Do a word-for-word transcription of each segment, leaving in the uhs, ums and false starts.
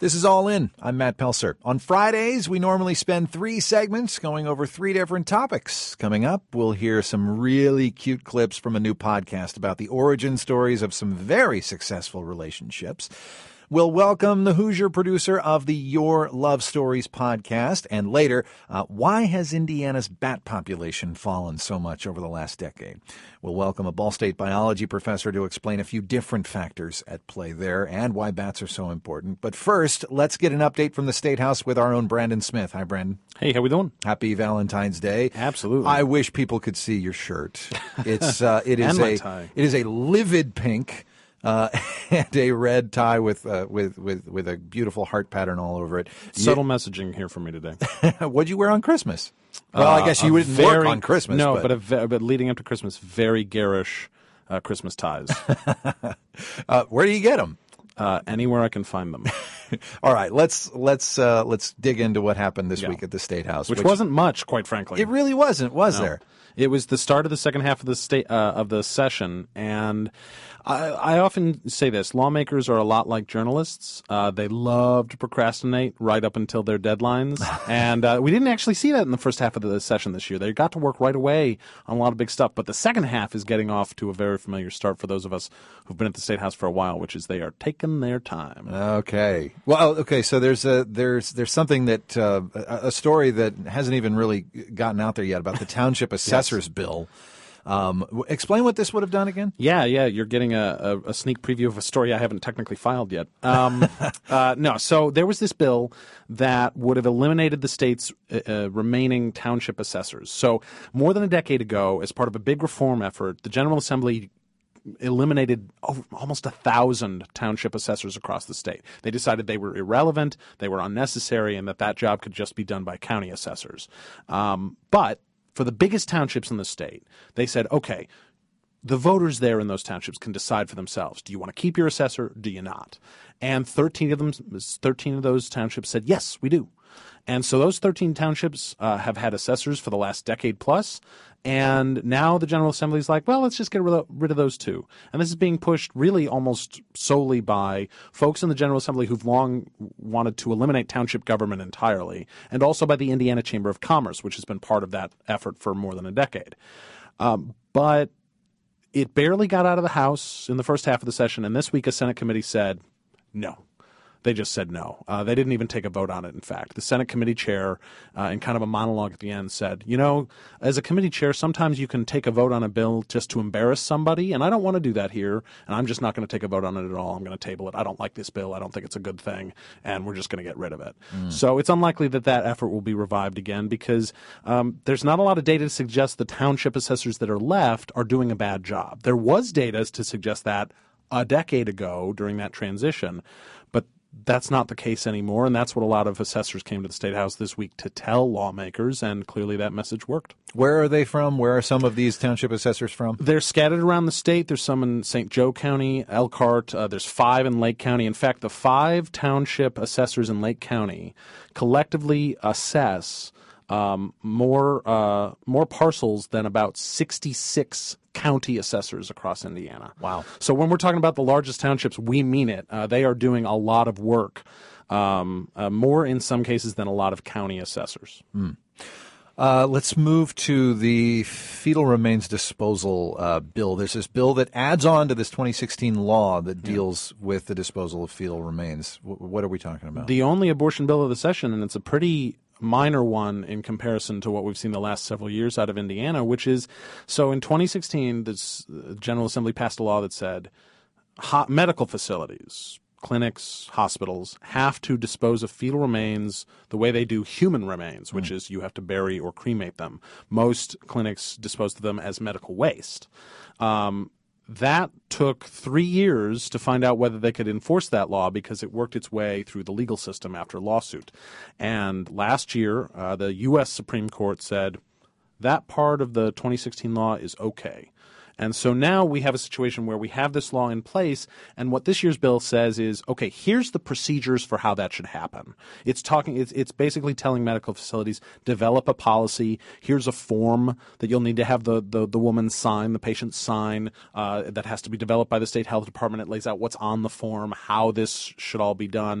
This is All In. I'm Matt Pelser. On Fridays, we normally spend three segments going over three different topics. Coming up, we'll hear some really cute clips from a new podcast about the origin stories of some very successful relationships. We'll welcome the Hoosier producer of the Your Love Stories podcast. And later, uh, why has Indiana's bat population fallen so much over the last decade? We'll welcome a Ball State biology professor to explain a few different factors at play there and why bats are so important. But first, let's get an update from the State House with our own Brandon Smith. Hi, Brandon. Hey, how we doing? Happy Valentine's Day. Absolutely. I wish people could see your shirt. It's uh, it is and my a tie. it is a livid pink. Uh, and a red tie with uh, with with with a beautiful heart pattern all over it. Subtle you, messaging here for me today. What'd you wear on Christmas? Well, uh, I guess you wouldn't very, work on Christmas. No, but but, a ve- but leading up to Christmas, very garish uh, Christmas ties. uh, where do you get them? Uh, anywhere I can find them. All right, let's let's uh, let's dig into what happened this yeah. week at the State House, which, which wasn't much, quite frankly. It really wasn't, was no. there? It was the start of the second half of the state uh, of the session, and I, I often say this: lawmakers are a lot like journalists. Uh, they love to procrastinate right up until their deadlines, and uh, we didn't actually see that in the first half of the session this year. They got to work right away on a lot of big stuff, but the second half is getting off to a very familiar start for those of us who've been at the State House for a while, which is they are taking their time. Okay. Well, okay. So there's a there's there's something that uh, a story that hasn't even really gotten out there yet about the township assessors yes. bill. Um, explain what this would have done again. Yeah, yeah, you're getting a, a, a sneak preview of a story I haven't technically filed yet. Um, uh, no, so there was this bill that would have eliminated the state's uh, remaining township assessors. So more than a decade ago, as part of a big reform effort, the General Assembly eliminated over almost a thousand township assessors across the state. They decided they were irrelevant, they were unnecessary, and that that job could just be done by county assessors. Um, but for the biggest townships in the state, they said, okay, the voters there in those townships can decide for themselves. Do you want to keep your assessor? Or do you not? And thirteen of them, thirteen of those townships said, yes, we do. And so those thirteen townships uh, have had assessors for the last decade plus. And now the General Assembly is like, well, let's just get rid of, rid of those too. And this is being pushed really almost solely by folks in the General Assembly who've long wanted to eliminate township government entirely, and also by the Indiana Chamber of Commerce, which has been part of that effort for more than a decade. Um, but it barely got out of the House in the first half of the session, and this week a Senate committee said no. They just said no. Uh, they didn't even take a vote on it, in fact. The Senate committee chair, uh, in kind of a monologue at the end, said, you know, as a committee chair, sometimes you can take a vote on a bill just to embarrass somebody, and I don't want to do that here, and I'm just not going to take a vote on it at all. I'm going to table it. I don't like this bill. I don't think it's a good thing, and we're just going to get rid of it. Mm. So it's unlikely that that effort will be revived again because um, there's not a lot of data to suggest the township assessors that are left are doing a bad job. There was data to suggest that a decade ago during that transition, but that's not the case anymore, and that's what a lot of assessors came to the State House this week to tell lawmakers, and clearly that message worked. Where are they from? Where are some of these township assessors from? They're scattered around the state. There's some in Saint Joe County, Elkhart. Uh, there's five in Lake County. In fact, the five township assessors in Lake County collectively assess um, more uh, more parcels than about sixty-six county assessors across Indiana. Wow. So when we're talking about the largest townships, we mean it. Uh, they are doing a lot of work, um, uh, more in some cases than a lot of county assessors. Mm. Uh, let's move to the fetal remains disposal uh, bill. There's this bill that adds on to this twenty sixteen law that deals yeah. with the disposal of fetal remains. W- what are we talking about? The only abortion bill of the session, and it's a pretty minor one in comparison to what we've seen the last several years out of Indiana, which is, so in twenty sixteen, the General Assembly passed a law that said ho- medical facilities, clinics, hospitals have to dispose of fetal remains the way they do human remains, which mm. is you have to bury or cremate them. Most clinics dispose of them as medical waste. Um, That took three years to find out whether they could enforce that law because it worked its way through the legal system after a lawsuit. And last year, uh, the U S Supreme Court said that part of the twenty sixteen law is okay. And so now we have a situation where we have this law in place, and what this year's bill says is, okay, here's the procedures for how that should happen. It's talking, it's, it's basically telling medical facilities, develop a policy. Here's a form that you'll need to have the, the, the woman sign, the patient sign, uh, that has to be developed by the state health department. It lays out what's on the form, how this should all be done.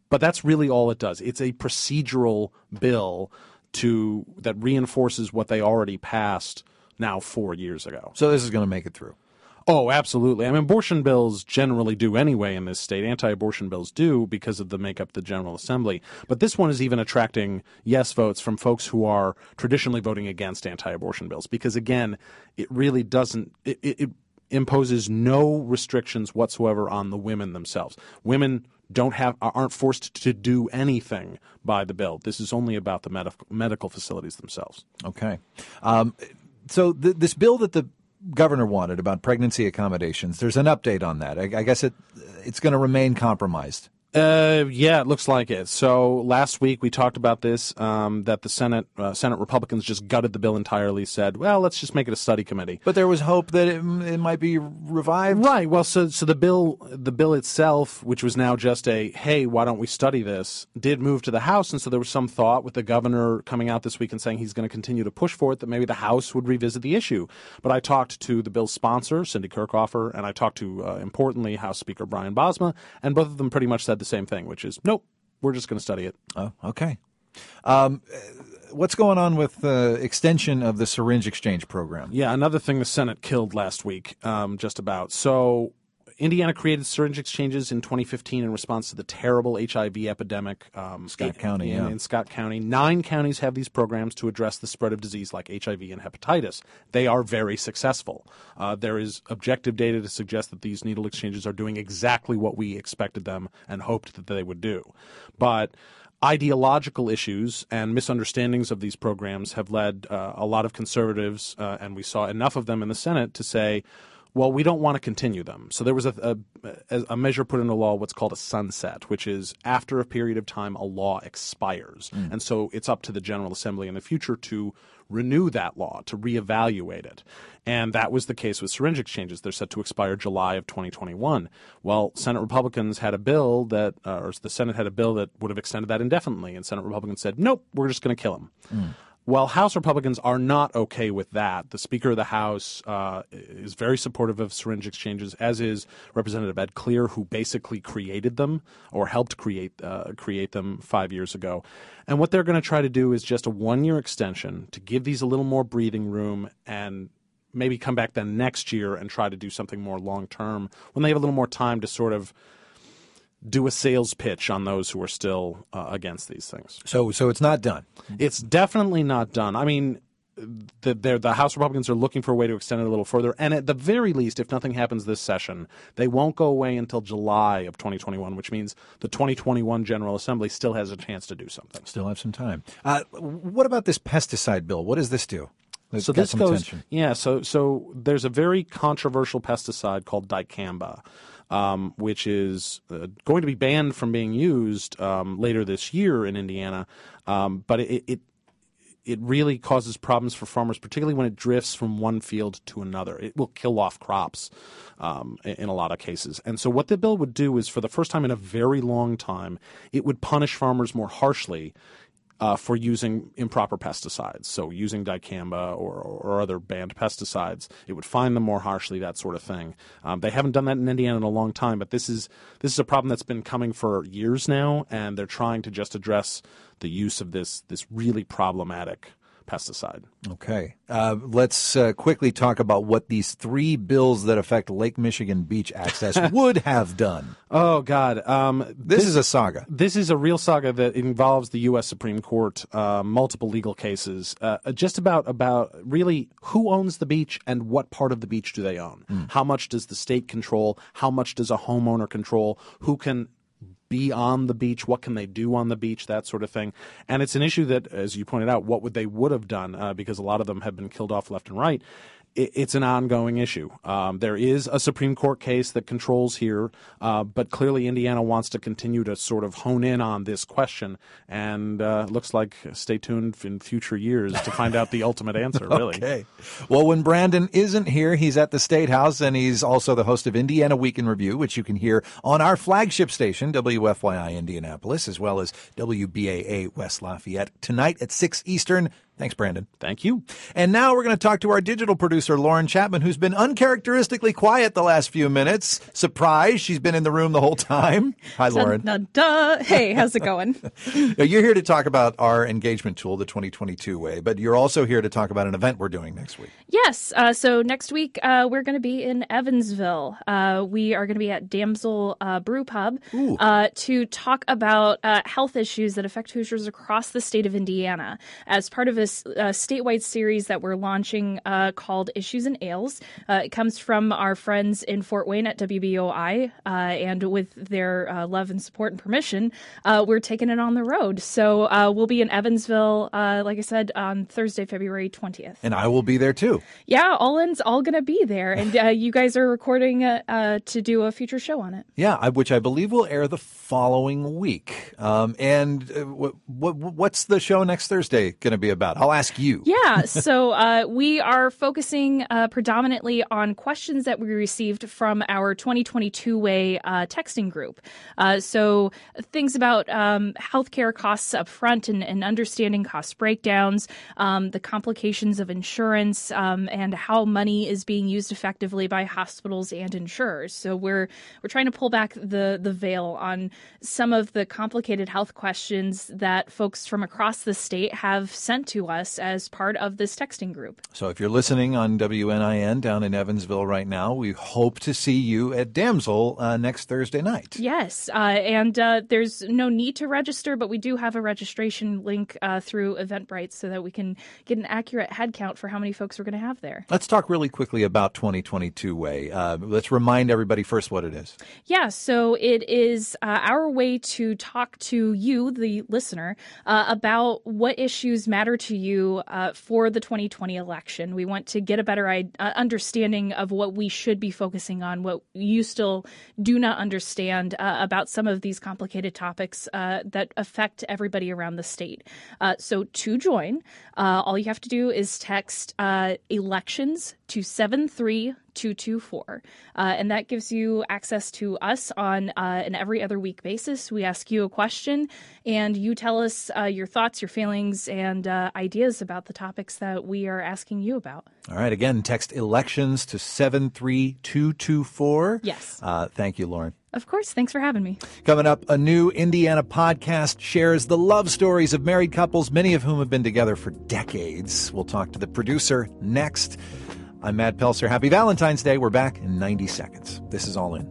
but that's really all it does. It's a procedural bill to that reinforces what they already passed now four years ago. So this is going to make it through. Oh, absolutely. I mean, abortion bills generally do anyway in this state. Anti-abortion bills do because of the makeup of the General Assembly. But this one is even attracting yes votes from folks who are traditionally voting against anti-abortion bills because, again, it really doesn't it, – it, it imposes no restrictions whatsoever on the women themselves. Women don't have aren't forced to do anything by the bill. This is only about the medical medical facilities themselves. Okay. Um, so th- this bill that the governor wanted about pregnancy accommodations, there's an update on that. I, I guess it it's going to remain compromised. Uh, yeah, it looks like it. So last week we talked about this, um, that the Senate uh, Senate Republicans just gutted the bill entirely, said, well, let's just make it a study committee. But there was hope that it, it might be revived? Right. Well, so so the bill the bill itself, which was now just a, hey, why don't we study this, did move to the House. And so there was some thought with the governor coming out this week and saying he's going to continue to push for it, that maybe the House would revisit the issue. But I talked to the bill's sponsor, Cindy Kirkhofer, and I talked to, uh, importantly, House Speaker Brian Bosma, and both of them pretty much said the same thing, which is, nope, we're just going to study it. Oh, okay. Um, what's going on with the extension of the syringe exchange program? Yeah, another thing the Senate killed last week, um, just about. So Indiana created syringe exchanges in twenty fifteen in response to the terrible H I V epidemic. Um, Scott in, County, in, yeah. In Scott County. Nine counties have these programs to address the spread of disease like H I V and hepatitis. They are very successful. Uh, there is objective data to suggest that these needle exchanges are doing exactly what we expected them and hoped that they would do. But ideological issues and misunderstandings of these programs have led uh, a lot of conservatives, uh, and we saw enough of them in the Senate, to say, well, we don't want to continue them. So there was a, a, a measure put into law, what's called a sunset, which is after a period of time, a law expires. Mm. And so it's up to the General Assembly in the future to renew that law, to reevaluate it. And that was the case with syringe exchanges. They're set to expire July of twenty twenty-one. Well, Senate Republicans had a bill that, uh, or the Senate had a bill that would have extended that indefinitely. And Senate Republicans said, nope, we're just going to kill them. Mm. Well, House Republicans are not okay with that. The Speaker of the House uh, is very supportive of syringe exchanges, as is Representative Ed Clear, who basically created them or helped create uh, create them five years ago. And what they're going to try to do is just a one-year extension to give these a little more breathing room and maybe come back then next year and try to do something more long-term when they have a little more time to sort of do a sales pitch on those who are still uh, against these things. So so it's not done. It's definitely not done. I mean, the, the House Republicans are looking for a way to extend it a little further. And at the very least, if nothing happens this session, they won't go away until July of twenty twenty-one, which means the twenty twenty-one General Assembly still has a chance to do something. Still have some time. Uh, what about this pesticide bill? What does this do? It's so this goes, attention. yeah, so so there's a very controversial pesticide called dicamba. Um, which is uh, going to be banned from being used um, later this year in Indiana, um, but it, it it really causes problems for farmers, particularly when it drifts from one field to another. It will kill off crops um, in a lot of cases. And so what the bill would do is, for the first time in a very long time, it would punish farmers more harshly Uh, for using improper pesticides, so using dicamba or, or other banned pesticides. It would fine them more harshly, that sort of thing. Um, they haven't done that in Indiana in a long time, but this is this is a problem that's been coming for years now, and they're trying to just address the use of this this really problematic pesticide. Okay. Uh, let's uh, quickly talk about what these three bills that affect Lake Michigan beach access would have done. Oh, God. Um, this, this is a saga. This is a real saga that involves the U S Supreme Court, uh, multiple legal cases, uh, just about, about really who owns the beach and what part of the beach do they own. Mm. How much does the state control? How much does a homeowner control? Who can be on the beach? What can they do on the beach? That sort of thing. And it's an issue that, as you pointed out, what would they would have done, uh, because a lot of them have been killed off left and right. It, it's an ongoing issue. Um, there is a Supreme Court case that controls here, uh, but clearly Indiana wants to continue to sort of hone in on this question, and uh, looks like stay tuned in future years to find out the ultimate answer, really. Okay. Well, when Brandon isn't here, he's at the State House, and he's also the host of Indiana Week in Review, which you can hear on our flagship station, W F Y I Indianapolis, as well as W B A A West Lafayette, tonight at six Eastern. Thanks, Brandon. Thank you. And now we're going to talk to our digital producer, Lauren Chapman, who's been uncharacteristically quiet the last few minutes. Surprise, she's been in the room the whole time. Hi, Lauren. Dun, dun, dun. Hey, how's it going? Now, you're here to talk about our engagement tool, the twenty twenty-two way, but you're also here to talk about an event we're doing next week. Yes. Uh, so next week, uh, we're going to be in Evansville. Uh, we are going to be at Damsel uh, Brew Pub uh, to talk about uh, health issues that affect Hoosiers across the state of Indiana as part of a, a statewide series that we're launching uh, called Issues and Ales. Uh, it comes from our friends in Fort Wayne at W B O I, uh, and with their uh, love and support and permission, uh, we're taking it on the road. So uh, we'll be in Evansville, uh, like I said, on Thursday, February twentieth. And I will be there too. Yeah, Allin's all going to be there. And uh, you guys are recording uh, uh, to do a future show on it. Yeah, I, which I believe will air the following week. Um, and uh, what, what, what's the show next Thursday going to be about? I'll ask you. Yeah, so uh, we are focusing uh, predominantly on questions that we received from our twenty twenty-two way uh, texting group. Uh, so things about um, healthcare costs up front and, and understanding cost breakdowns, um, the complications of insurance, um, and how money is being used effectively by hospitals and insurers. So we're we're trying to pull back the the veil on some of the complicated health questions that folks from across the state have sent to us as part of this texting group. So if you're listening on W N I N down in Evansville right now, we hope to see you at Damsel uh, next Thursday night. Yes, uh, and uh, there's no need to register, but we do have a registration link uh, through Eventbrite so that we can get an accurate head count for how many folks we're going to have there. Let's talk really quickly about twenty twenty-two way. Uh, let's remind everybody first what it is. Yeah, so it is uh, our way to talk to you, the listener, uh, about what issues matter to you uh, for the twenty twenty election. We want to get a better uh, understanding of what we should be focusing on, what you still do not understand uh, about some of these complicated topics uh, that affect everybody around the state. Uh, so to join, uh, all you have to do is text uh, elections to seven three two two four. Uh, and that gives you access to us on uh, an every other week basis. We ask you a question and you tell us uh, your thoughts, your feelings, and uh, ideas about the topics that we are asking you about. All right. Again, text elections to seven three two two four. Yes. Uh, thank you, Lauren. Of course. Thanks for having me. Coming up, a new Indiana podcast shares the love stories of married couples, many of whom have been together for decades. We'll talk to the producer next. I'm Matt Pelser. Happy Valentine's Day. We're back in ninety seconds. This is All In.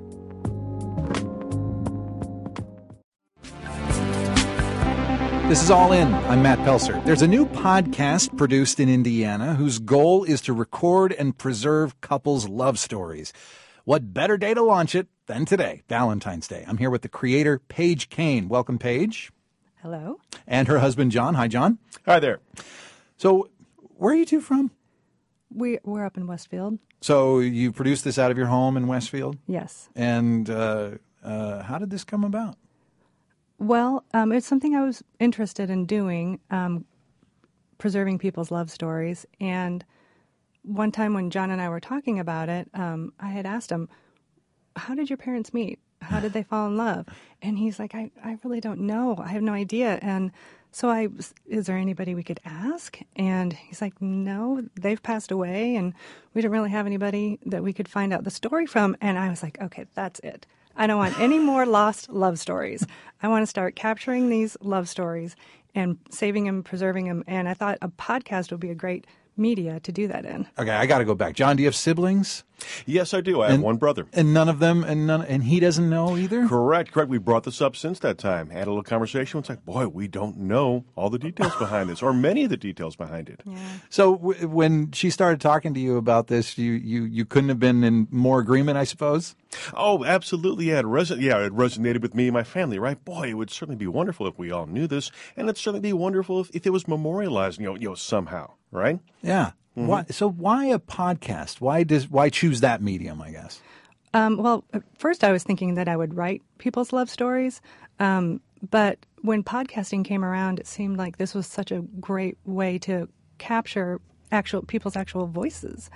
This is All In. I'm Matt Pelser. There's a new podcast produced in Indiana whose goal is to record and preserve couples' love stories. What better day to launch it than today, Valentine's Day? I'm here with the creator, Paige Kane. Welcome, Paige. Hello. And her husband, John. Hi, John. Hi there. So, where are you two from? We, we're up in Westfield. So, you produced this out of your home in Westfield? Yes. And uh, uh, how did this come about? Well, um, it's something I was interested in doing, um, preserving people's love stories. And one time when John and I were talking about it, um, I had asked him, how did your parents meet? How did they fall in love? And he's like, I, I really don't know. I have no idea. And so I, is there anybody we could ask? And he's like, no, they've passed away. And we didn't really have anybody that we could find out the story from. And I was like, okay, that's it. I don't want any more lost love stories. I want to start capturing these love stories and saving them, preserving them. And I thought a podcast would be a great media to do that in. Okay, I got to go back. John, do you have siblings? Yes, I do. I have And- one brother. And none of them, and none, and he doesn't know either? Correct, correct. We brought this up since that time. Had a little conversation. It's like, boy, we don't know all the details behind this, or many of the details behind it. So w- when she started talking to you about this, you, you, you couldn't have been in more agreement, I suppose? Oh, absolutely. Yeah, it, reson- yeah, it resonated with me and my family, right? Boy, it would certainly be wonderful if we all knew this, and it'd certainly be wonderful if, if it was memorialized, you know, you know, somehow, right? Yeah. Why, so why a podcast? Why does why choose that medium, I guess? Um, well, at first I was thinking that I would write people's love stories. Um, but when podcasting came around, it seemed like this was such a great way to capture actual people's actual voices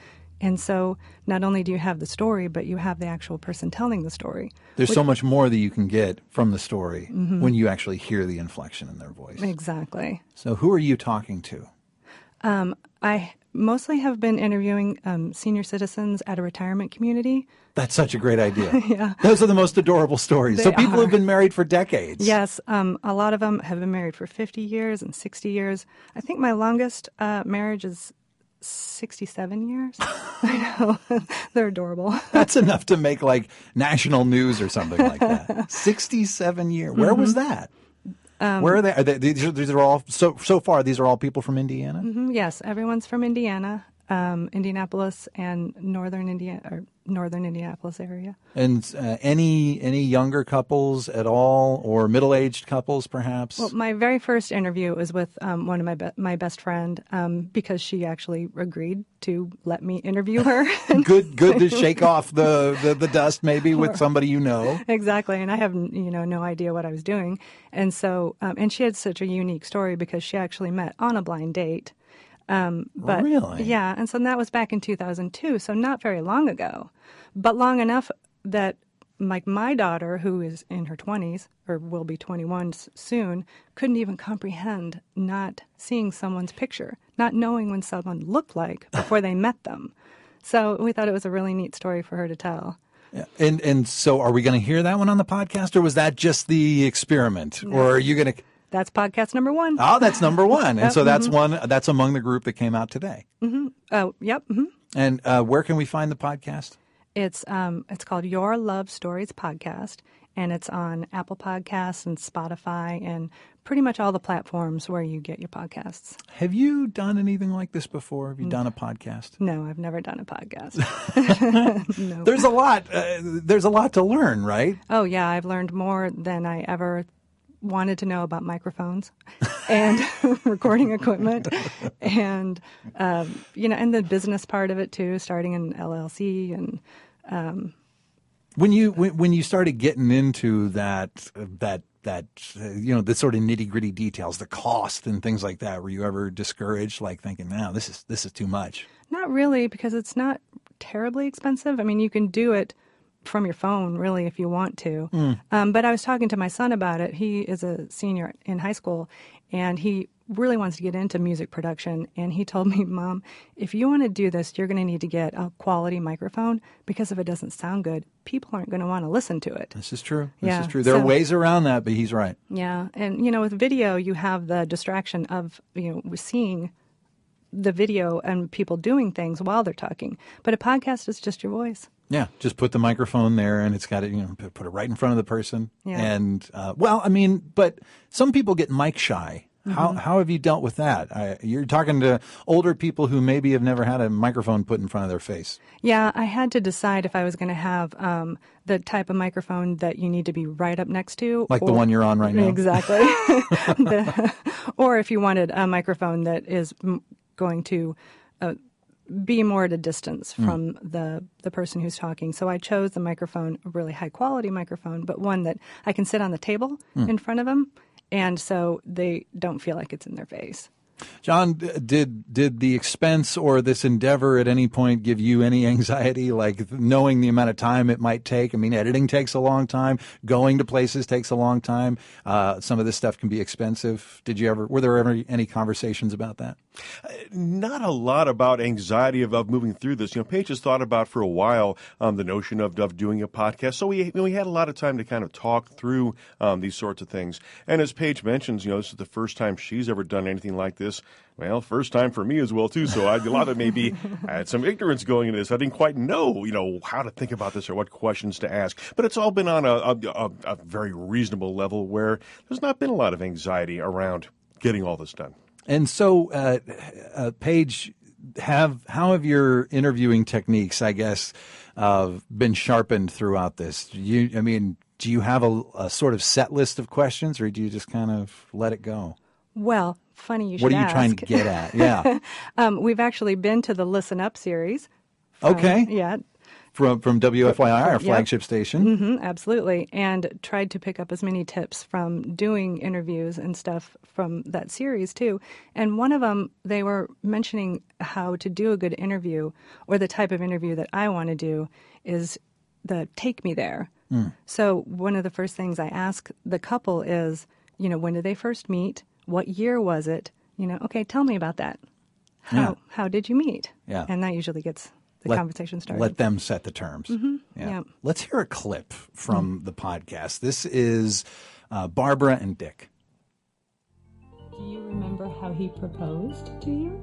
And so not only do you have the story, but you have the actual person telling the story. There's Which, so much more that you can get from the story mm-hmm. when you actually hear the inflection in their voice. Exactly. So who are you talking to? Um, I mostly have been interviewing um, senior citizens at a retirement community. That's such a great idea. Yeah. Those are the most adorable stories. They so people are. have been married for decades. Yes, um, a lot of them have been married for fifty years and sixty years. I think my longest uh, marriage is sixty-seven years. I know. They're adorable. That's enough to make like national news or something like that. sixty-seven years. Where mm-hmm. was that? Um, Where are they? Are they these, are, these are all so so far. These are all people from Indiana. Mm-hmm, yes, everyone's from Indiana, um, Indianapolis, and northern Indiana or northern Indianapolis area. And uh, any any younger couples at all, or middle aged couples, perhaps? Well, my very first interview was with um, one of my be- my best friend um, because she actually agreed to let me interview her. good, good to shake off the, the, the dust, maybe with somebody you know. Exactly, and I have you know no idea what I was doing, and so um, and she had such a unique story because she actually met on a blind date. Um, but really? Yeah, and so that was back in two thousand two, so not very long ago, but long enough that like my daughter, who is in her twenties or will be twenty-one soon, couldn't even comprehend not seeing someone's picture, not knowing when someone looked like before they met them. So we thought it was a really neat story for her to tell. Yeah. And and so are we going to hear that one on the podcast, or was that just the experiment, No. or are you going to? That's podcast number one. Oh, that's number one. And so that's mm-hmm. one, that's among the group that came out today. Mm-hmm. Oh, yep. Mm-hmm. And uh, where can we find the podcast? It's um, it's called Your Love Stories Podcast, and it's on Apple Podcasts and Spotify and pretty much all the platforms where you get your podcasts. Have you done anything like this before? Have you done a podcast? No, I've never done a podcast. No. There's a lot. Uh, there's a lot to learn, right? Oh, yeah. I've learned more than I ever wanted to know about microphones and recording equipment and, um, you know, and the business part of it too, starting an L L C. And um, when you when, when you started getting into that that that uh, you know, the sort of nitty gritty details, the cost and things like that, were you ever discouraged, like thinking, "No, this is this is too much"? Not really, because it's not terribly expensive. I mean, you can do it from your phone, really, if you want to. Mm. Um, but I was talking to my son about it. He is a senior in high school, and he really wants to get into music production. And he told me, Mom, if you want to do this, you're going to need to get a quality microphone, because if it doesn't sound good, people aren't going to want to listen to it. This is true. This yeah. is true. There so, are ways around that, but he's right. Yeah. And, you know, with video, you have the distraction of, you know, seeing the video and people doing things while they're talking. But a podcast is just your voice. Yeah, just put the microphone there, and it's got it. You know, put it right in front of the person. Yeah. And uh, well, I mean, but some people get mic shy. Mm-hmm. How how have you dealt with that? I, you're talking to older people who maybe have never had a microphone put in front of their face. Yeah, I had to decide if I was going to have um, the type of microphone that you need to be right up next to, like or, the one you're on right now. Exactly. the, or if you wanted a microphone that is going to uh, be more at a distance from mm. the the person who's talking. So I chose the microphone, a really high quality microphone, but one that I can sit on the table mm. in front of them, and so they don't feel like it's in their face. John, did did the expense or this endeavor at any point give you any anxiety, like knowing the amount of time it might take? I mean, editing takes a long time. Going to places takes a long time. Uh, some of this stuff can be expensive. Did you ever? Were there ever any conversations about that? Not a lot about anxiety of, of moving through this. You know, Paige has thought about for a while um, the notion of, of doing a podcast. So we you know, we had a lot of time to kind of talk through um, these sorts of things. And as Paige mentions, you know, this is the first time she's ever done anything like this. Well, first time for me as well, too. So I, a lot of it maybe I had some ignorance going into this. I didn't quite know, you know, how to think about this or what questions to ask. But it's all been on a, a, a, a very reasonable level where there's not been a lot of anxiety around getting all this done. And so, uh, uh, Paige, have how have your interviewing techniques, I guess, uh, been sharpened throughout this? Do you, I mean, do you have a, a sort of set list of questions, or do you just kind of let it go? Well, funny you should What are you ask. trying to get at? Yeah. um, we've actually been to the Listen Up series. From, okay. Yeah. from from W F Y I, our Yep. flagship station. Mm-hmm, absolutely. And tried to pick up as many tips from doing interviews and stuff from that series, too. And one of them, they were mentioning how to do a good interview, or the type of interview that I want to do is the take me there. Mm. So one of the first things I ask the couple is, you know, when did they first meet? What year was it? You know, okay, tell me about that. How Yeah. how did you meet? Yeah. And that usually gets the Let- conversation started. Let them set the terms. Mm-hmm. Yeah. Yeah. Let's hear a clip from the podcast. This is uh, Barbara and Dick. Do you remember how he proposed to you?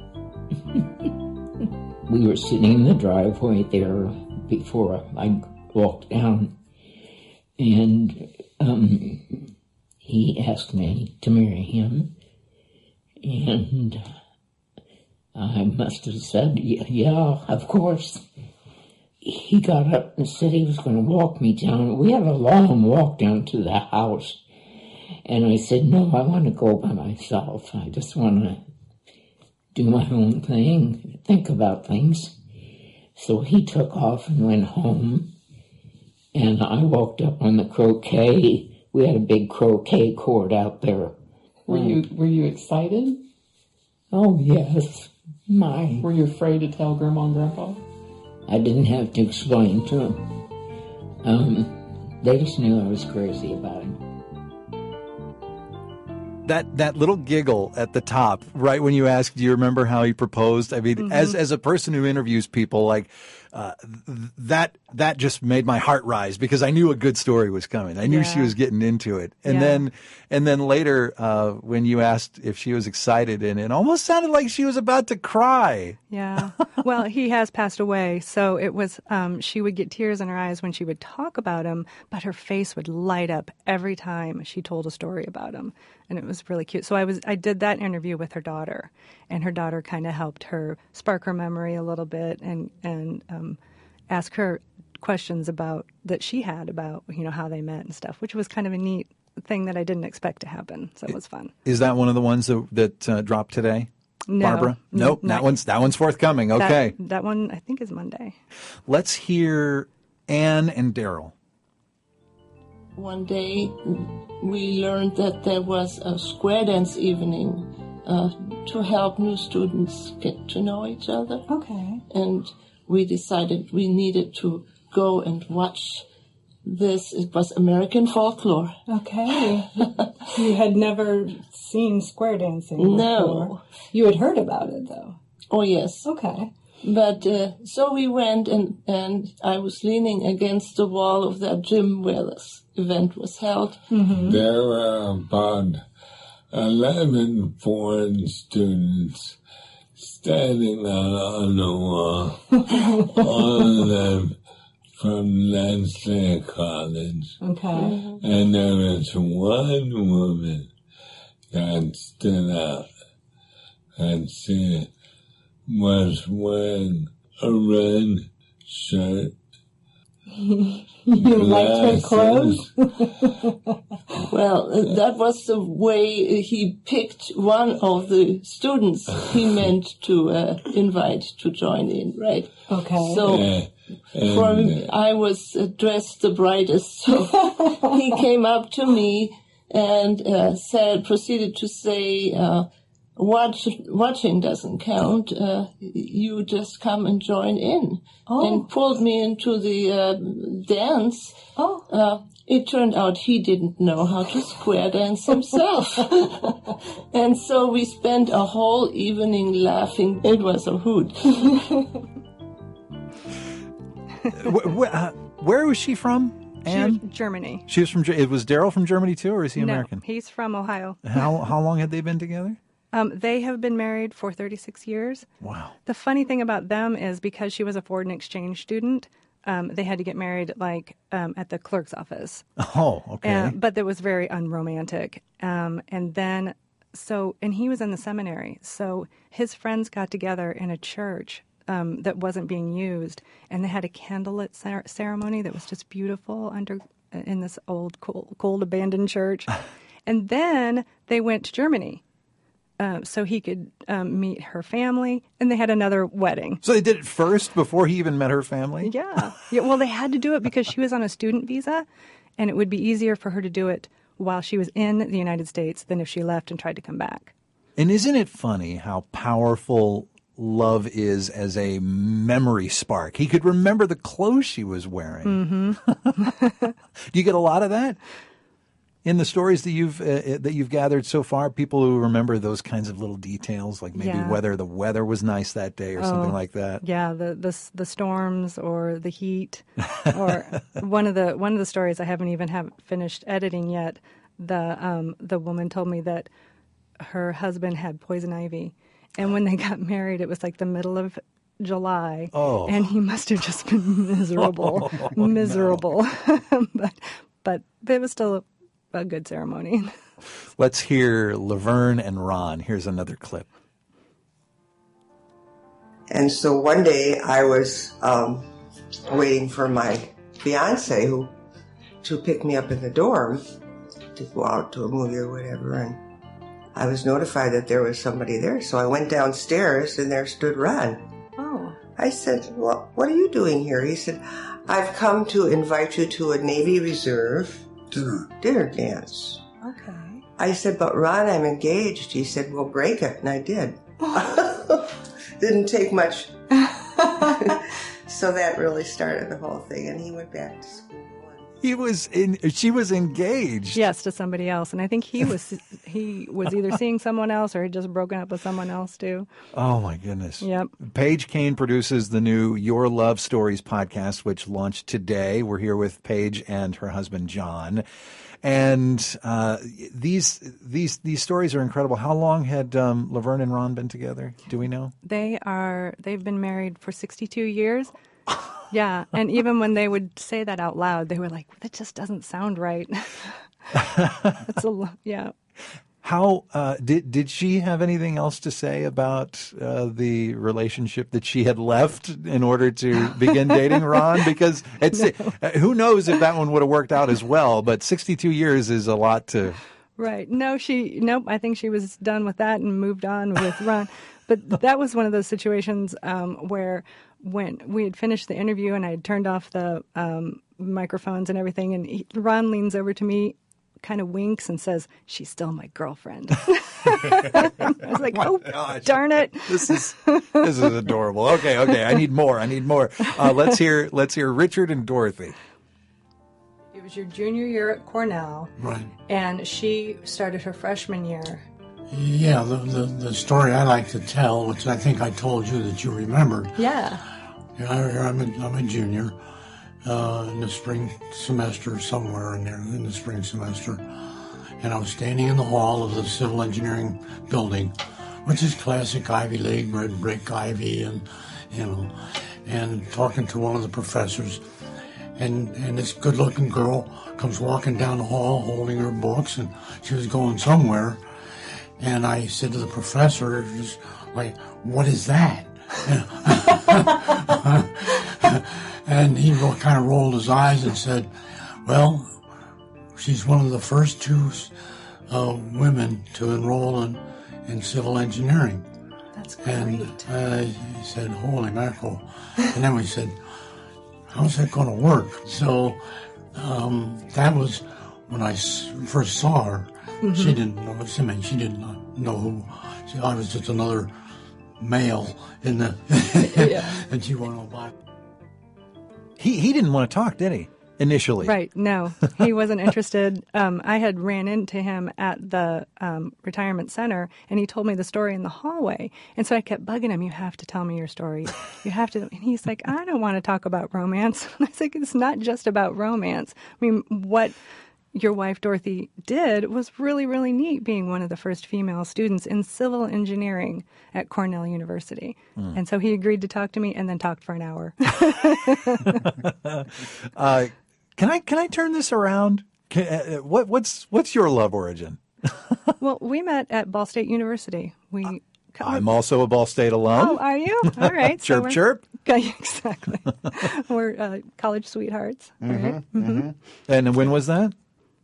We were sitting in the driveway there before I walked down, and um, he asked me to marry him, and I must have said, yeah, of course. He got up and said he was going to walk me down. We had a long walk down to the house. And I said, no, I want to go by myself. I just want to do my own thing, think about things. So he took off and went home. And I walked up on the croquet. We had a big croquet court out there. Were you were you excited? Oh, yes. My. Were you afraid to tell Grandma and Grandpa? I didn't have to explain to them. Um, they just knew I was crazy about it. That that little giggle at the top, right when you ask, do you remember how he proposed? I mean, Mm-hmm. as as a person who interviews people, like uh, th- that that just made my heart rise because I knew a good story was coming. I knew she Yeah. was getting into it, and Yeah. then and then later uh, when you asked if she was excited, and it almost sounded like she was about to cry. Yeah. Well, he has passed away, so it was, um, she would get tears in her eyes when she would talk about him, but her face would light up every time she told a story about him. And it was really cute. So I was, I did that interview with her daughter, and her daughter kind of helped her spark her memory a little bit and, and, um, ask her questions about, that she had about, you know, how they met and stuff, which was kind of a neat thing that I didn't expect to happen. So it was fun. Is that one of the ones that that uh, dropped today? No. Barbara? Nope, not that one's that one's forthcoming. That- Okay. That one, I think, is Monday. Let's hear Anne and Daryl. One day we learned that there was a square dance evening uh, to help new students get to know each other. Okay. And we decided we needed to go and watch this. It was American folklore. Okay. You had never seen square dancing No. before. You had heard about it, though. Oh, yes. Okay. But uh, so we went, and, and I was leaning against the wall of that gym where this event was held. Mm-hmm. There were about eleven foreign students standing out on the wall, all of them from Lansdale College. Okay. And there was one woman that stood out, and she was wearing a red shirt. You liked her clothes? Well, uh, that was the way he picked one of the students he meant to uh, invite to join in, right? Okay. So Uh, and, for me, I was uh, dressed the brightest, so he came up to me and uh, said, proceeded to say, uh, Watch, watching doesn't count. Uh, you just come and join in. Oh. And pulled me into the uh, dance. Oh. Uh, it turned out he didn't know how to square dance himself. And so we spent a whole evening laughing. It was a hoot. wh- wh- uh, where was she from? She Anne? was Germany. She was from. Ge- It was Daryl from Germany too, or is he No, American? he's from Ohio. How how long had they been together? Um, they have been married for thirty-six years. Wow. The funny thing about them is because she was a foreign exchange student, um, they had to get married like um, at the clerk's office. Oh, okay. And, but that was very unromantic. Um, and then, so, and he was in the seminary. So his friends got together in a church um, that wasn't being used, and they had a candlelit cer- ceremony that was just beautiful under in this old, cold, cold abandoned church. And then they went to Germany. uh, so he could um, meet her family, and they had another wedding. So they did it first before he even met her family? Yeah. yeah. Well, they had to do it because she was on a student visa, and it would be easier for her to do it while she was in the United States than if she left and tried to come back. And isn't it funny how powerful love is as a memory spark? He could remember the clothes she was wearing. Mm-hmm. Do you get a lot of that in the stories that you've uh, that you've gathered so far? People who remember those kinds of little details, like maybe Yeah. whether the weather was nice that day or something Oh, like that. Yeah, the, the the storms or the heat, or one of the one of the stories I haven't even have finished editing yet. The um, the woman told me that her husband had poison ivy, and when they got married, it was like the middle of July, Oh. and he must have just been miserable, Oh, miserable. but but it was still a, a good ceremony. Let's hear Laverne and Ron. Here's another clip. And so one day I was um, waiting for my fiance who to pick me up in the dorm to go out to a movie or whatever, and I was notified that there was somebody there. So I went downstairs and there stood Ron. Oh. I said, well, what are you doing here? He said, I've come to invite you to a Navy Reserve dinner, dinner dance. Okay. I said, but Ron, I'm engaged. He said, well, break it. And I did. Didn't take much. So that really started the whole thing. And he went back to school. He was in. She was engaged. Yes, to somebody else, and I think he was he was either seeing someone else or had just broken up with someone else too. Oh my goodness. Yep. Paige Kane produces the new Your Love Stories podcast, which launched today. We're here with Paige and her husband John, and uh, these these these stories are incredible. How long had um, Laverne and Ron been together? Do we know? They are they've been married for sixty-two years. Yeah, and even when they would say that out loud, they were like, "That just doesn't sound right." It's a lo- yeah. How uh, did did she have anything else to say about uh, the relationship that she had left in order to begin dating Ron? Because it's uh, who knows if that one would have worked out as well. But sixty-two years is a lot to. Right. No, she nope. I think she was done with that and moved on with Ron. But that was one of those situations um, where when we had finished the interview and I had turned off the um, microphones and everything, and he, Ron leans over to me, kind of winks and says, "She's still my girlfriend." I was like, "Oh, gosh. darn it!" This is this is adorable. Okay, okay. I need more. I need more. Uh, let's hear let's hear Richard and Dorothy. It was your junior year at Cornell, Right. and she started her freshman year. Yeah, the, the, the story I like to tell, which I think I told you that you remembered. Yeah. Yeah, I, I'm, a, I'm a junior uh, in the spring semester, somewhere in there, in the spring semester. And I was standing in the hall of the civil engineering building, which is classic Ivy League, red brick ivy, and, you know, and talking to one of the professors. And, and this good-looking girl comes walking down the hall holding her books, and she was going somewhere. And I said to the professor, just like, "What is that?" And he kind of rolled his eyes and said, "Well, she's one of the first two uh, women to enroll in, in civil engineering." That's great. And uh, he said, "Holy mackerel." And then we said, "How's that going to work?" So um, that was when I s- first saw her. Mm-hmm. She didn't know. I mean, she didn't know who. She, I was just another male in the. Yeah. And she went on by. He he didn't want to talk, did he? Initially, Right. No, he wasn't interested. Um, I had ran into him at the um, retirement center, and he told me the story in the hallway. And so I kept bugging him, "You have to tell me your story. You have to." And he's like, "I don't want to talk about romance." And I was like, "It's not just about romance. I mean, what your wife Dorothy did was really, really neat, being one of the first female students in civil engineering at Cornell University." Mm. And so he agreed to talk to me, and then talked for an hour. uh, can I can I turn this around? Can, uh, what what's what's your love origin? Well, we met at Ball State University. We. I'm also a Ball State alum. Oh, are you? All right. Chirp, so chirp. Okay, exactly. We're uh, college sweethearts. Mm-hmm, right? Mm-hmm. Mm-hmm. And when was that?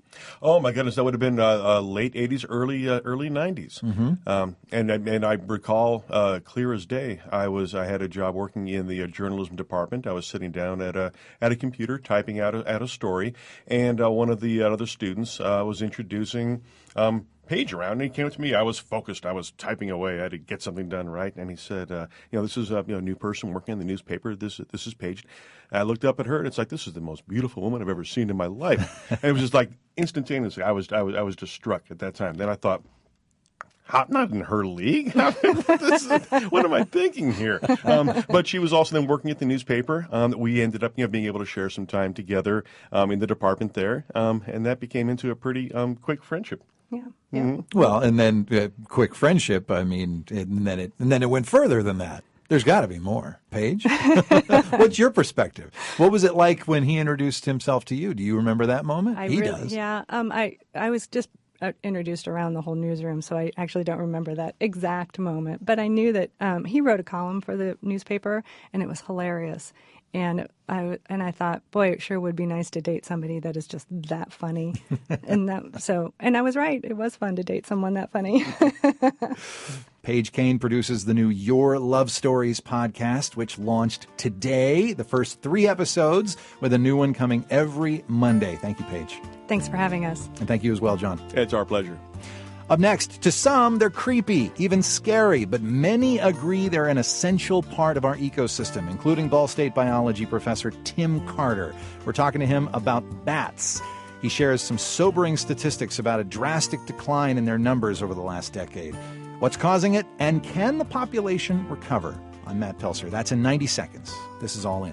Oh my goodness, that would have been uh, uh, late eighties, early uh, early nineties, mm-hmm. um, and and I recall uh, clear as day. I was I had a job working in the uh, journalism department. I was sitting down at a at a computer typing out a, out a story, and uh, one of the uh, other students uh, was introducing Um, page around, and he came up to me. I was focused. I was typing away. I had to get something done right. And he said, uh, you know, this is a you know, new person working in the newspaper. This this is Paige. And I looked up at her, and it's like, this is the most beautiful woman I've ever seen in my life. And it was just like instantaneously. I was I was I was just struck at that time. Then I thought, how, not in her league. This is, what am I thinking here? Um, but she was also then working at the newspaper. Um, we ended up, you know, being able to share some time together um, in the department there, um, and that became into a pretty um, quick friendship. Yeah. yeah. Mm-hmm. Well, and then uh, quick friendship. I mean, and then it and then it went further than that. There's got to be more. Paige, what's your perspective? What was it like when he introduced himself to you? Do you remember that moment? I he really, does. Yeah. Um. I I was just uh, introduced around the whole newsroom, so I actually don't remember that exact moment. But I knew that um, he wrote a column for the newspaper, and it was hilarious. And I and I thought, boy, it sure would be nice to date somebody that is just that funny. and that, so, and I was right. It was fun to date someone that funny. Paige Kane produces the new Your Love Stories podcast, which launched today. The first three episodes, with a new one coming every Monday. Thank you, Paige. Thanks for having us. And thank you as well, John. It's our pleasure. Up next, to some, they're creepy, even scary, but many agree they're an essential part of our ecosystem, including Ball State biology professor Tim Carter. We're talking to him about bats. He shares some sobering statistics about a drastic decline in their numbers over the last decade. What's causing it, and can the population recover? I'm Matt Pelser. That's in ninety seconds. This is All In.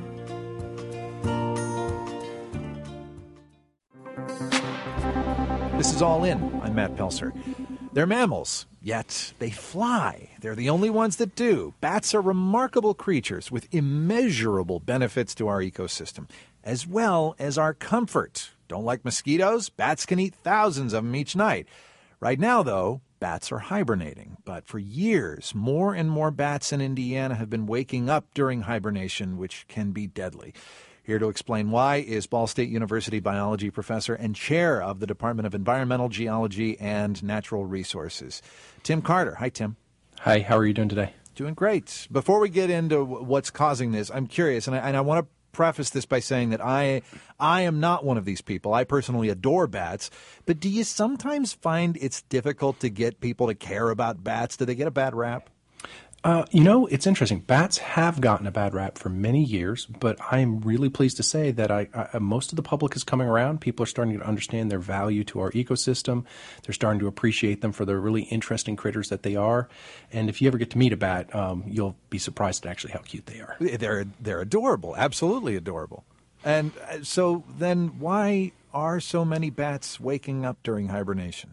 This is All In. I'm Matt Pelser. They're mammals, yet they fly. They're the only ones that do. Bats are remarkable creatures with immeasurable benefits to our ecosystem, as well as our comfort. Don't like mosquitoes? Bats can eat thousands of them each night. Right now, though, bats are hibernating. But for years, more and more bats in Indiana have been waking up during hibernation, which can be deadly. Here to explain why is Ball State University biology professor and chair of the Department of Environmental Geology and Natural Resources, Tim Carter. Hi, Tim. Hi, how are you doing today? Doing great. Before we get into what's causing this, I'm curious, and I, and I want to preface this by saying that I I am not one of these people. I personally adore bats, but do you sometimes find it's difficult to get people to care about bats? Do they get a bad rap? Uh, you know, it's interesting. Bats have gotten a bad rap for many years, but I'm really pleased to say that I, I, most of the public is coming around. People are starting to understand their value to our ecosystem. They're starting to appreciate them for the really interesting critters that they are. And if you ever get to meet a bat, um, you'll be surprised at actually how cute they are. They're they're adorable, absolutely adorable. And so then, why are so many bats waking up during hibernation?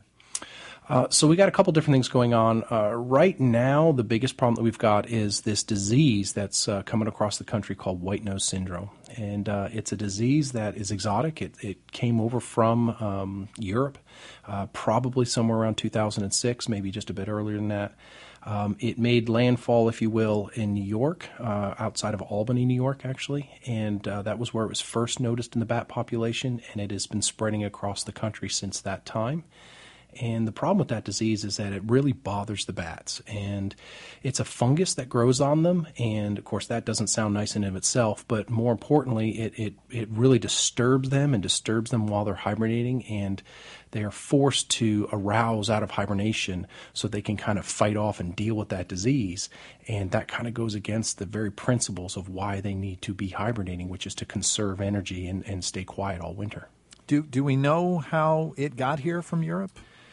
Uh, so we got a couple different things going on. Uh, right now, the biggest problem that we've got is this disease that's uh, coming across the country called white nose syndrome. And uh, it's a disease that is exotic. It, it came over from um, Europe, uh, probably somewhere around two thousand six, maybe just a bit earlier than that. Um, it made landfall, if you will, in New York, uh, outside of Albany, New York, actually. And uh, that was where it was first noticed in the bat population, and it has been spreading across the country since that time. And the problem with that disease is that it really bothers the bats. And it's a fungus that grows on them. And, of course, that doesn't sound nice in and of itself. But more importantly, it, it, it really disturbs them and disturbs them while they're hibernating. And they are forced to arouse out of hibernation so they can kind of fight off and deal with that disease. And that kind of goes against the very principles of why they need to be hibernating, which is to conserve energy and, and stay quiet all winter. Do, do we know how it got here from Europe?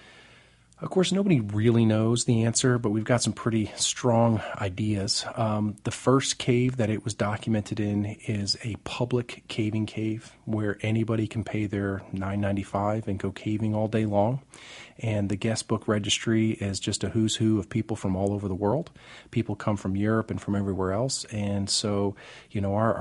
Of course, nobody really knows the answer, but we've got some pretty strong ideas. Um, the first cave that it was documented in is a public caving cave where anybody can pay their nine ninety-five and go caving all day long. And the guest book registry is just a who's who of people from all over the world. People come from Europe and from everywhere else. And so, you know, our, our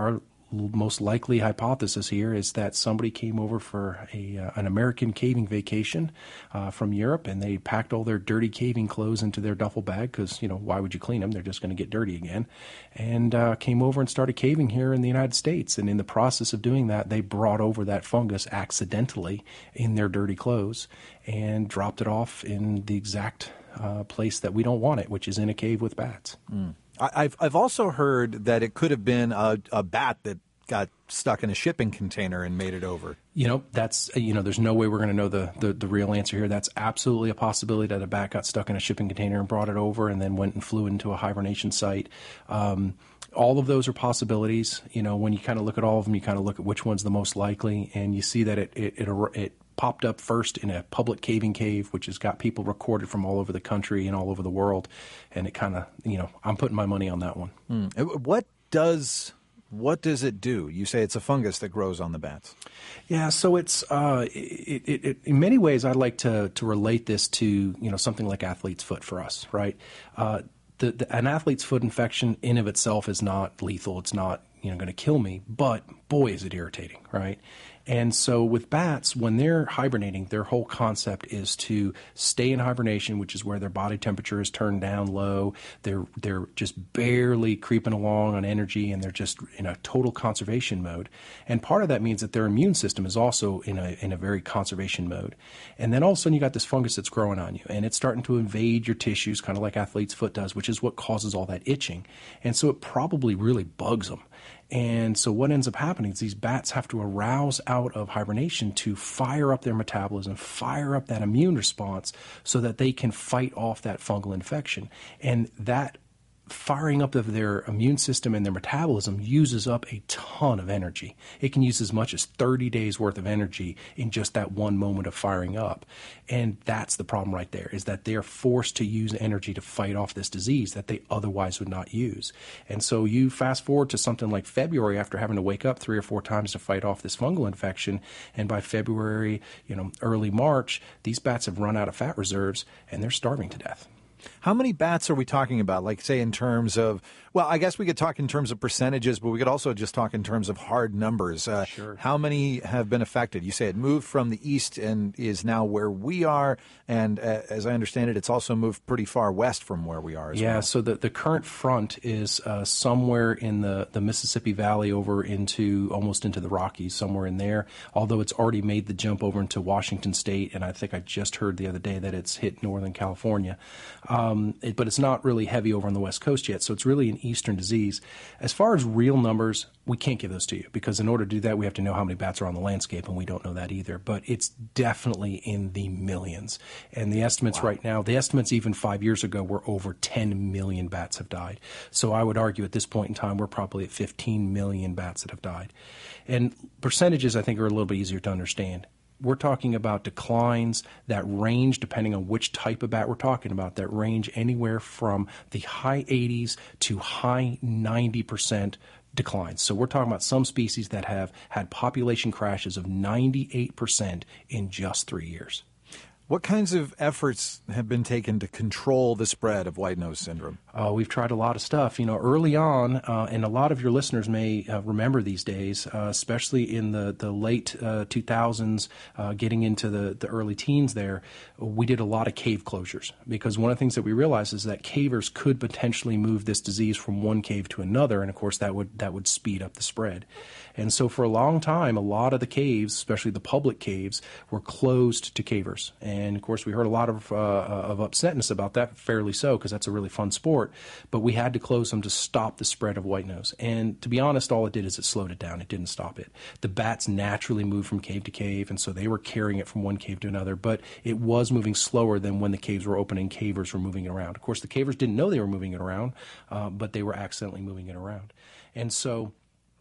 most likely hypothesis here is that somebody came over for a uh, an American caving vacation uh, from Europe, and they packed all their dirty caving clothes into their duffel bag because, you know, why would you clean them? They're just going to get dirty again. And uh, came over and started caving here in the United States. And in the process of doing that, they brought over that fungus accidentally in their dirty clothes and dropped it off in the exact uh, place that we don't want it, which is in a cave with bats. Mm. I've I've also heard that it could have been a, a bat that got stuck in a shipping container and made it over. You know, that's, you know, there's no way we're going to know the, the, the real answer here. That's absolutely a possibility that a bat got stuck in a shipping container and brought it over and then went and flew into a hibernation site. Um, all of those are possibilities. You know, when you kind of look at all of them, you kind of look at which one's the most likely, and you see that it it it, it popped up first in a public caving cave, which has got people recorded from all over the country and all over the world. And it kind of, you know, I'm putting my money on that one. Mm. What does what does it do? You say it's a fungus that grows on the bats. Yeah, so it's uh, it, it, it, in many ways I'd like to to relate this to, you know, something like athlete's foot for us, right? Uh, the, the, an athlete's foot infection in of itself is not lethal. It's not, you know, going to kill me, but boy, is it irritating, right? And so with bats, when they're hibernating, their whole concept is to stay in hibernation, which is where their body temperature is turned down low. They're they're just barely creeping along on energy, and they're just in a total conservation mode. And part of that means that their immune system is also in a in a very conservation mode. And then all of a sudden you got this fungus that's growing on you, and it's starting to invade your tissues, kind of like athlete's foot does, which is what causes all that itching. And so it probably really bugs them. And so what ends up happening is these bats have to arouse out of hibernation to fire up their metabolism, fire up that immune response so that they can fight off that fungal infection. And that firing up of their immune system and their metabolism uses up a ton of energy. It can use as much as thirty days worth of energy in just that one moment of firing up. And that's the problem right there, is that they're forced to use energy to fight off this disease that they otherwise would not use. And so you fast forward to something like February, after having to wake up three or four times to fight off this fungal infection, and by February, you know, early March, these bats have run out of fat reserves and they're starving to death. How many bats are we talking about? Like, say, in terms of, well, I guess we could talk in terms of percentages, but we could also just talk in terms of hard numbers. Uh, sure. How many have been affected? You say it moved from the east and is now where we are. And uh, as I understand it, it's also moved pretty far west from where we are as yeah, well. so the, the current front is uh, somewhere in the, the Mississippi Valley over into, almost into the Rockies, somewhere in there, although it's already made the jump over into Washington State, and I think I just heard the other day that it's hit Northern California. Um, it, but it's not really heavy over on the West Coast yet, so it's really an eastern disease. As far as real numbers, we can't give those to you, because in order to do that, we have to know how many bats are on the landscape, and we don't know that either. But it's definitely in the millions. And the estimates wow. right now, the estimates even five years ago were over ten million bats have died. So I would argue at this point in time, we're probably at fifteen million bats that have died. And percentages, I think, are a little bit easier to understand. We're talking about declines that range, depending on which type of bat we're talking about, that range anywhere from the high eighties to high ninety percent declines. So we're talking about some species that have had population crashes of ninety-eight percent in just three years. What kinds of efforts have been taken to control the spread of white nose syndrome? Uh, we've tried a lot of stuff. You know, early on, uh, and a lot of your listeners may uh, remember these days, uh, especially in the, the late uh, two thousands, uh, getting into the, the early teens there, we did a lot of cave closures, because one of the things that we realized is that cavers could potentially move this disease from one cave to another, and of course that would that would speed up the spread. And so for a long time, a lot of the caves, especially the public caves, were closed to cavers. And of course, we heard a lot of, uh, of upsetness about that, fairly so, because that's a really fun sport. But we had to close them to stop the spread of white nose. And to be honest, all it did is it slowed it down. It didn't stop it. The bats naturally moved from cave to cave, and so they were carrying it from one cave to another. But it was moving slower than when the caves were open and cavers were moving it around. Of course, the cavers didn't know they were moving it around, uh, but they were accidentally moving it around. And so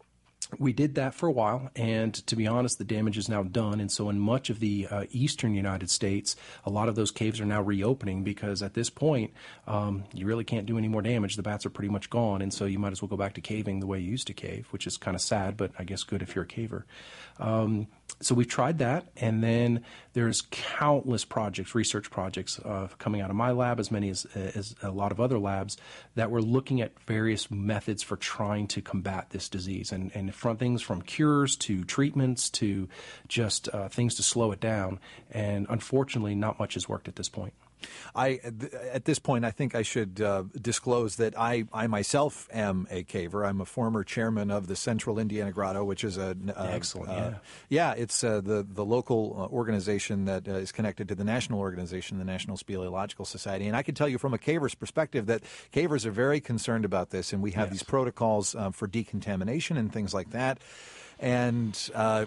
we did that for a while, and to be honest, the damage is now done. And so in much of the uh, eastern United States, a lot of those caves are now reopening, because at this point, um, you really can't do any more damage. The bats are pretty much gone, and so you might as well go back to caving the way you used to cave, which is kind of sad, but I guess good if you're a caver. Um, So we've tried that, and then there's countless projects, research projects uh, coming out of my lab, as many as, as a lot of other labs, that were looking at various methods for trying to combat this disease, and, and from things from cures to treatments to just uh, things to slow it down. And unfortunately, not much has worked at this point. I, th- at this point, I think I should uh, disclose that I, I myself am a caver. I'm a former chairman of the Central Indiana Grotto, which is a uh, excellent. Uh, yeah, yeah, it's uh, the the local uh, organization that uh, is connected to the national organization, the National Speleological Society. And I can tell you from a caver's perspective that cavers are very concerned about this, and we have yes. these protocols uh, for decontamination and things like that. And uh,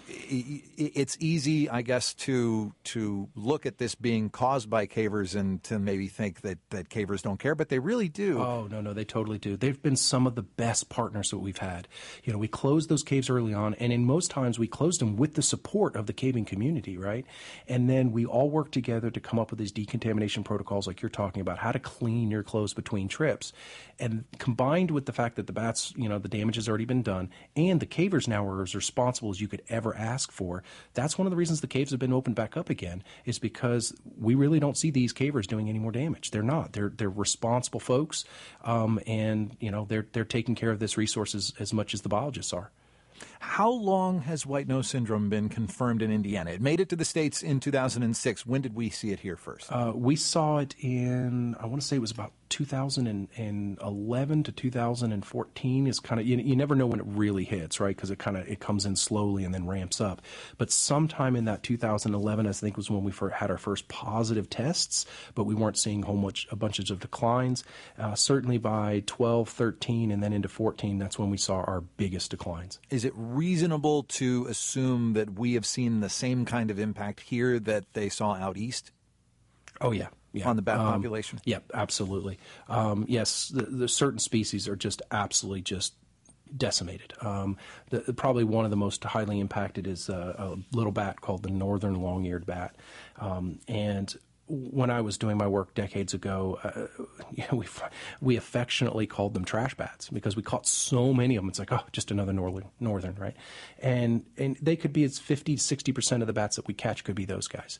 it's easy, I guess, to to look at this being caused by cavers and to maybe think that, that cavers don't care, but they really do. Oh, no, no, they totally do. They've been some of the best partners that we've had. You know, we closed those caves early on, and in most times we closed them with the support of the caving community, right? And then we all worked together to come up with these decontamination protocols like you're talking about, how to clean your clothes between trips. And combined with the fact that the bats, you know, the damage has already been done, and the cavers now are as responsible as you could ever ask for. That's one of the reasons the caves have been opened back up again, is because we really don't see these cavers doing any more damage. They're not. They're they're responsible folks, um, and you know they're they're taking care of this resource as, as much as the biologists are. How long has white nose syndrome been confirmed in Indiana? It made it to the States in two thousand six. When did we see it here first? Uh, we saw it in, I want to say it was about two thousand eleven to two thousand fourteen. Is kind of, you, you never know when it really hits, right? Because it kind of, it comes in slowly and then ramps up. But sometime in that two thousand eleven, I think, was when we first had our first positive tests, but we weren't seeing whole much, a bunches of declines. Uh, certainly by twelve, thirteen, and then into fourteen, that's when we saw our biggest declines. Is it reasonable to assume that we have seen the same kind of impact here that they saw out east? Oh, yeah. Yeah. On the bat um, population? Yeah, absolutely. Um, yes, the, the certain species are just absolutely just decimated. Um, the, probably one of the most highly impacted is a, a little bat called the northern long-eared bat. Um, and when I was doing my work decades ago, uh, you know, we we affectionately called them trash bats because we caught so many of them. It's like, oh, just another northern, northern, right? And and they could be as fifty, sixty percent of the bats that we catch could be those guys.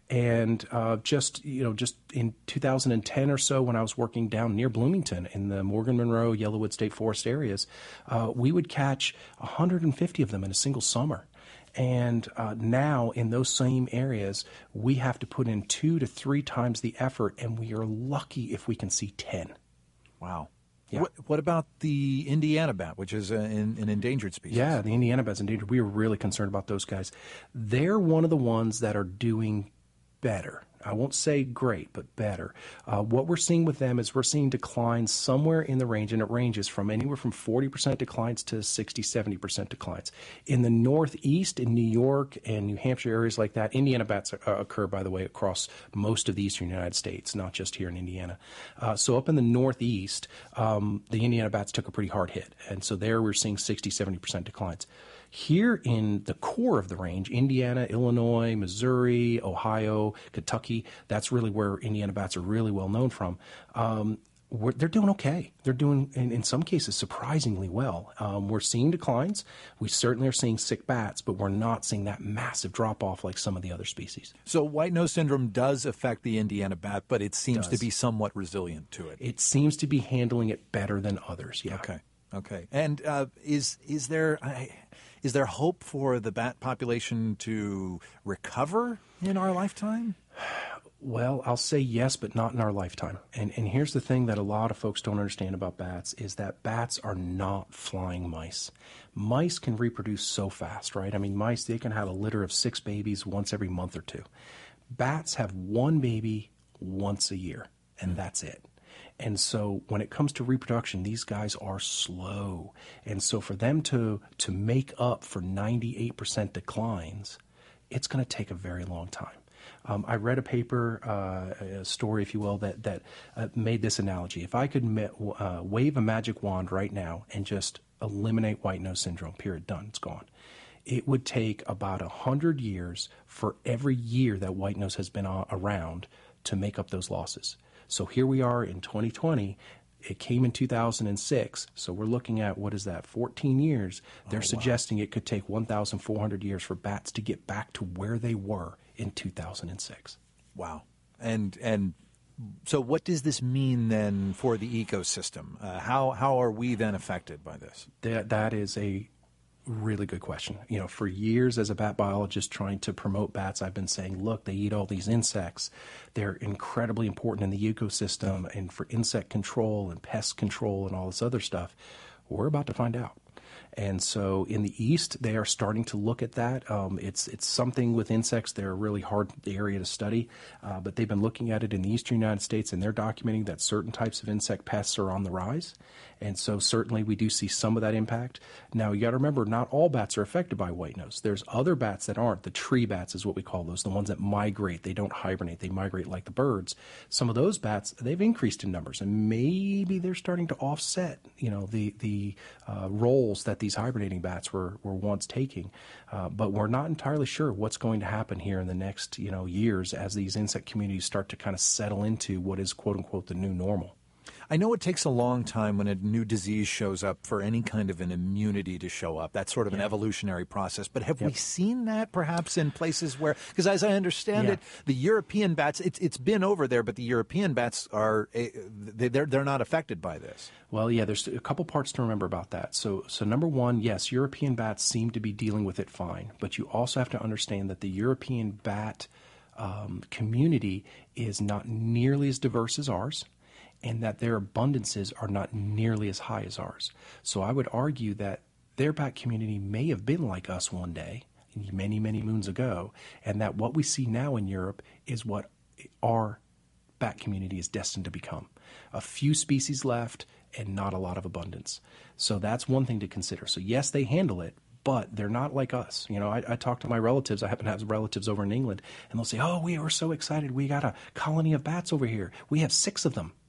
And uh, just, you know, just in two thousand ten or so, when I was working down near Bloomington in the Morgan Monroe, Yellowwood State Forest areas, uh, we would catch one hundred fifty of them in a single summer. And uh, now in those same areas, we have to put in two to three times the effort, and we are lucky if we can see ten. Wow. Yeah. What, what about the Indiana bat, which is an, an endangered species? Yeah, the Indiana bat's endangered. We are really concerned about those guys. They're one of the ones that are doing better. I won't say great, but better. Uh, what we're seeing with them is we're seeing declines somewhere in the range, and it ranges from anywhere from forty percent declines to sixty, seventy percent declines. In the Northeast, in New York and New Hampshire, areas like that, Indiana bats uh, occur, by the way, across most of the eastern United States, not just here in Indiana. Uh, so up in the Northeast, um, the Indiana bats took a pretty hard hit, and so there we're seeing sixty, seventy percent declines. Here in the core of the range, Indiana, Illinois, Missouri, Ohio, Kentucky, that's really where Indiana bats are really well known from. Um, we're, they're doing okay. They're doing, in, in some cases, surprisingly well. Um, we're seeing declines. We certainly are seeing sick bats, but we're not seeing that massive drop-off like some of the other species. So white nose syndrome does affect the Indiana bat, but it seems Does. to be somewhat resilient to it. It seems to be handling it better than others, yeah. Okay. Okay. And uh, is is there I, is there hope for the bat population to recover in our lifetime? Well, I'll say yes, but not in our lifetime. And and here's the thing that a lot of folks don't understand about bats is that bats are not flying mice. Mice can reproduce so fast, right? I mean, mice, they can have a litter of six babies once every month or two. Bats have one baby once a year, and that's it. And so when it comes to reproduction, these guys are slow. And so for them to, to make up for ninety-eight percent declines, it's going to take a very long time. Um, I read a paper, uh, a story, if you will, that, that uh, made this analogy. If I could ma- uh, wave a magic wand right now and just eliminate white nose syndrome, period, done, it's gone. It would take about one hundred years for every year that white nose has been uh, around to make up those losses. So here we are in twenty twenty, It came in two thousand six, so we're looking at, what is that, fourteen years. They're Oh, wow. suggesting it could take one thousand four hundred years for bats to get back to where they were in two thousand six. Wow. And and so what does this mean then for the ecosystem? Uh, how how are we then affected by this? That that is a really good question. You know, for years as a bat biologist trying to promote bats, I've been saying, look, they eat all these insects. They're incredibly important in the ecosystem and for insect control and pest control and all this other stuff. We're about to find out. And so in the East, they are starting to look at that. Um, it's it's something with insects. They're a really hard area to study, uh, but they've been looking at it in the Eastern United States, and they're documenting that certain types of insect pests are on the rise. And so certainly we do see some of that impact. Now, you got to remember, not all bats are affected by white nose. There's other bats that aren't. The tree bats is what we call those, the ones that migrate. They don't hibernate. They migrate like the birds. Some of those bats, they've increased in numbers, and maybe they're starting to offset, you know, the, the uh, roles that these hibernating bats were, were once taking. Uh, but we're not entirely sure what's going to happen here in the next, you know, years as these insect communities start to kind of settle into what is, quote unquote, the new normal. I know it takes a long time when a new disease shows up for any kind of an immunity to show up. That's sort of an Yeah. evolutionary process. But have we Yep. seen that perhaps in places where, because as I understand Yeah. it, the European bats, it's it's been over there, but the European bats are, eh, they- they're, they're not affected by this. Well, yeah, there's a couple parts to remember about that. So, so number one, yes, European bats seem to be dealing with it fine, but you also have to understand that the European bat um, community is not nearly as diverse as ours, and that their abundances are not nearly as high as ours. So I would argue that their bat community may have been like us one day, many, many moons ago, and that what we see now in Europe is what our bat community is destined to become. A few species left and not a lot of abundance. So that's one thing to consider. So yes, they handle it, but they're not like us. You know, I, I talk to my relatives. I happen to have relatives over in England, and they'll say, oh, we were so excited. We got a colony of bats over here. We have six of them.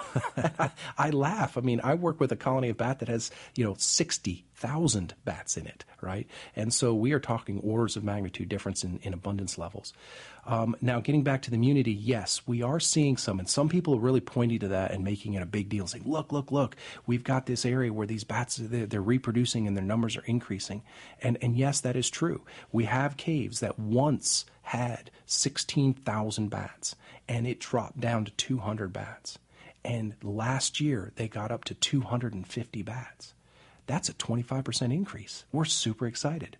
I, I laugh. I mean, I work with a colony of bat that has, you know, sixty thousand bats in it, right? And so we are talking orders of magnitude difference in, in abundance levels. Um, now, getting back to the immunity, yes, we are seeing some, and some people are really pointing to that and making it a big deal, saying, look, look, look, we've got this area where these bats, they're, they're reproducing and their numbers are increasing. And, and yes, that is true. We have caves that once had sixteen thousand bats, and it dropped down to two hundred bats. And last year, they got up to two hundred fifty bats. That's a twenty-five percent increase. We're super excited.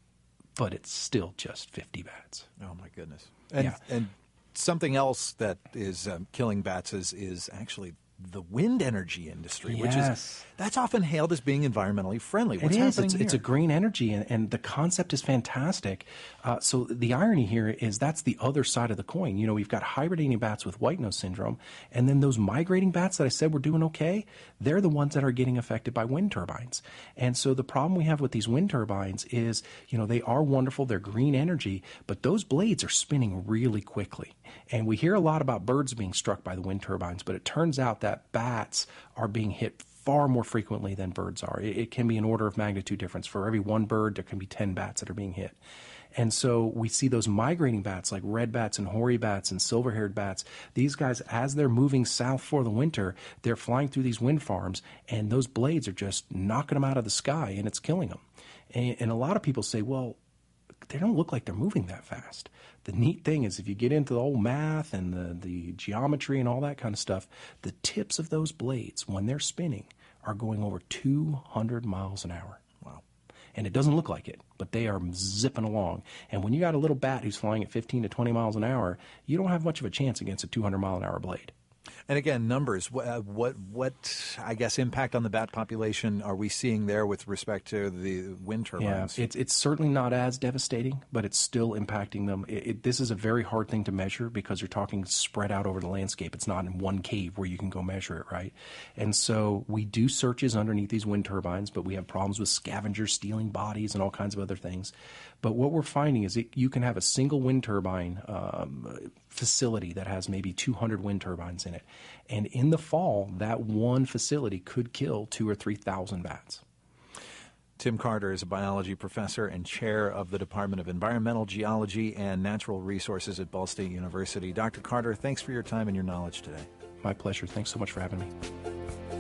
But it's still just fifty bats. Oh, my goodness. And, Yeah. and something else that is um, killing bats is, is actually the wind energy industry, which Yes. is, that's often hailed as being environmentally friendly. What's it is. happening It's, here? it's a green energy, and, and the concept is fantastic. Uh, so the irony here is that's the other side of the coin. You know, we've got hibernating bats with white nose syndrome, and then those migrating bats that I said were doing okay, they're the ones that are getting affected by wind turbines. And so the problem we have with these wind turbines is, you know, they are wonderful, they're green energy, but those blades are spinning really quickly. And we hear a lot about birds being struck by the wind turbines, but it turns out that bats are being hit far more frequently than birds are. It, it can be an order of magnitude difference. For every one bird, there can be ten bats that are being hit. And so we see those migrating bats like red bats and hoary bats and silver-haired bats. These guys, as they're moving south for the winter, they're flying through these wind farms, and those blades are just knocking them out of the sky, and it's killing them. And, and a lot of people say, well, they don't look like they're moving that fast. The neat thing is if you get into the old math and the, the geometry and all that kind of stuff, the tips of those blades, when they're spinning, are going over two hundred miles an hour. Wow. And it doesn't look like it, but they are zipping along. And when you got a little bat who's flying at fifteen to twenty miles an hour, you don't have much of a chance against a two hundred mile an hour blade. And again, numbers. What, uh, what, what, I guess, impact on the bat population are we seeing there with respect to the wind turbines? Yeah, it's it's certainly not as devastating, but it's still impacting them. It, it, this is a very hard thing to measure because you're talking spread out over the landscape. It's not in one cave where you can go measure it, right? And so we do searches underneath these wind turbines, but we have problems with scavengers stealing bodies and all kinds of other things. But what we're finding is it, you can have a single wind turbine um, facility that has maybe two hundred wind turbines in it. And in the fall, that one facility could kill two or three thousand bats. Tim Carter is a biology professor and chair of the Department of Environmental Geology and Natural Resources at Ball State University. Doctor Carter, thanks for your time and your knowledge today. My pleasure. Thanks so much for having me.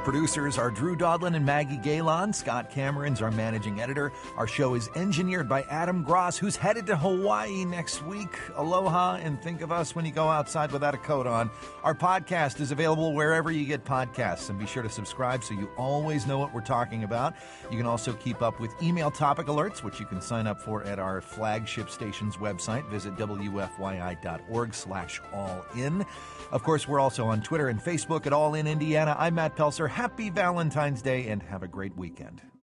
producers are Drew Dodlin and Maggie Galen. Scott Cameron's our managing editor. Our show is engineered by Adam Gross, who's headed to Hawaii next week. Aloha, and think of us when you go outside without a coat on. Our podcast is available wherever you get podcasts, and be sure to subscribe so you always know what we're talking about. You can also keep up with email topic alerts, which you can sign up for at our flagship station's website. Visit W F Y I dot org slash all in. Of course, we're also on Twitter and Facebook at All In Indiana. I'm Matt Pelser. Happy Valentine's Day and have a great weekend.